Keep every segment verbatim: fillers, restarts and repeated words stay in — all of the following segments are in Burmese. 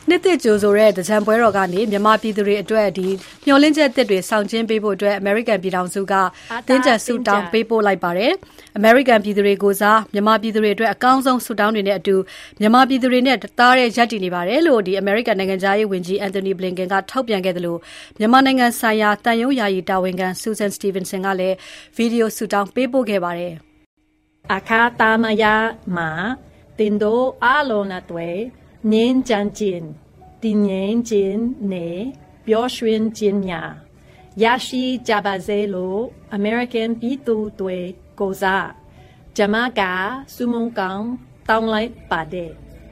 နှစ်သစ်ကြိုဆိုတဲ့သင်္ကြန်ပွဲတော်ကနေမြန်မာပြည်သူတွေအတွက်ဒီမျှော်လင့်ချက်သစ်တွေဆောင်ကျဉ်ပေးဖို့အတွက် American ပြည်ထောင်စုကတင်းကျပ်ဆုတောင်းပေးပို့လိုက်ပါတယ်။ American ပြည်သူတွေကိုစားမြန်မာပြည်သူတွေအတွက်အကောင်းဆုံးဆုတောင်းတွေနဲ့အတူမြန်မာပြည်သူတွေနဲ့တားတဲ့ရပ်တည်နေပါတယ်လို့ဒီ American နိုင်ငံသားရေးဝန်ကြီး Anthony Blinken ကထောက်ပြန်ခဲ့တယ်လို့မြန်မာနိုင်ငံဆိုင်ရာတန်ယုံယာယီတာဝန်ခံ Susan Stevenson ကလည်းဗီဒီယိုဆုတောင်းပေးပို့ခဲ့ပါတယ်။ အခါသမယမှာတင်တို့အားလုံးအတွက်ငြိမ်းချမ်းခြင်းတည်ငြိမ်ခြင်းနဲ့ပျော်ရွှင်ခြင်းများရရှိကြပါစေလို့ American ပြည်သူတွေကိုစားဂျမကဆုမွန်ကောင်းတောင်းလိုက်ပါတယ်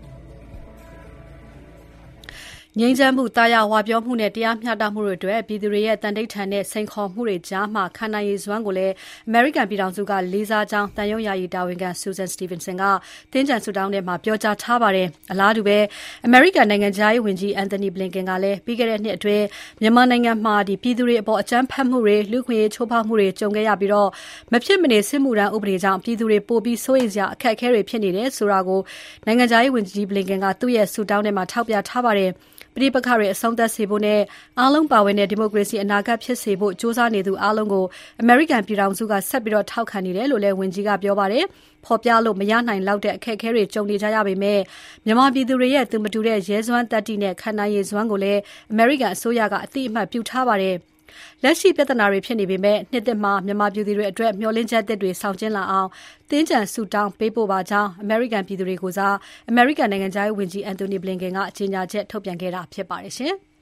ငြိမ်းချမ်းမှုတာယာဝါပြောမှုနဲ့တရားမျှတမှုတွေအတွက်ပြည်သူတွေရဲ့တန်တိတ်ထန်တဲ့စိန်ခေါ်မှုတွေကြားမှာခံနိုင်ရည်စွမ်းကိုလည်း American ပြည်ထောင်စုကလေးစားကြောင်းတန်ယုံယာယီတာဝန်ခံ Susan Stevenson ကတင်းကြပ်ဆုတောင်းထဲမှာပြောကြားထားပါတယ်။အလားတူပဲ American နိုင်ငံသားရေးဝန်ကြီး Anthony Blinken ကလည်းပြီးခဲ့တဲ့နှစ်အတွင်းမြန်မာနိုင်ငံမှာဒီပြည်သူတွေအပေါ်အကြမ်းဖက်မှုတွေလူ့ခွင့်ရေးချိုးဖောက်မှုတွေကြုံခဲ့ရပြီးတော့မဖြစ်မနေစစ်မှုထမ်းဥပဒေကြောင့်ပြည်သူတွေပိုပြီးစိုးရိမ်စရာအခက်အခဲတွေဖြစ်နေတယ်ဆိုတာကိုနိုင်ငံသားရေးဝန်ကြီး Blinken ကသူ့ရဲ့ဆုတောင်းထဲမှာထောက်ပြထားပါတယ်။ပဋိပက္ခတွေအဆုံးသတ်စေဖို့နဲ့အားလုံးပါဝင်တဲ့ဒီမိုကရေစီအနာဂတ်ဖြစ်စေဖို့ကြိုးစားနေသူအားလုံးကို American ပြည်ထောင်စုကဆက်ပြီးတော့ထောက်ခံနေတယ်လို့လည်းဝန်ကြီးကပြောပါတယ်။ဖော်ပြလို့မရနိုင်လောက်တဲ့အခက်အခဲတွေကြုံနေကြရပေမဲ့မြန်မာပြည်သူတွေရဲ့သူမတူတဲ့ရဲစွမ်းတတ္တိနဲ့ခံနိုင်ရည်စွမ်းကိုလည်း American အစိုးရကအသိအမှတ်ပြုထားပါတယ်။လက်ရှိပြဿနာတွေဖြစ်နေပေမဲ့နှစ်သက်မှာမြန်မာပြည်သူတွေအတွက်မျှော်လင့်ချက်သစ်တွေဆောင်ကျဉ်လာအောင်တင်းကြပ်ဆုတောင်းပေးပို့ပါကြောင်း American ပြည်သူတွေကိုစား American နိုင်ငံသားရေးဝန်ကြီး Anthony Blinken ကကြေညာချက်ထုတ်ပြန်ခဲ့တာဖြစ်ပါတယ်ရှင်။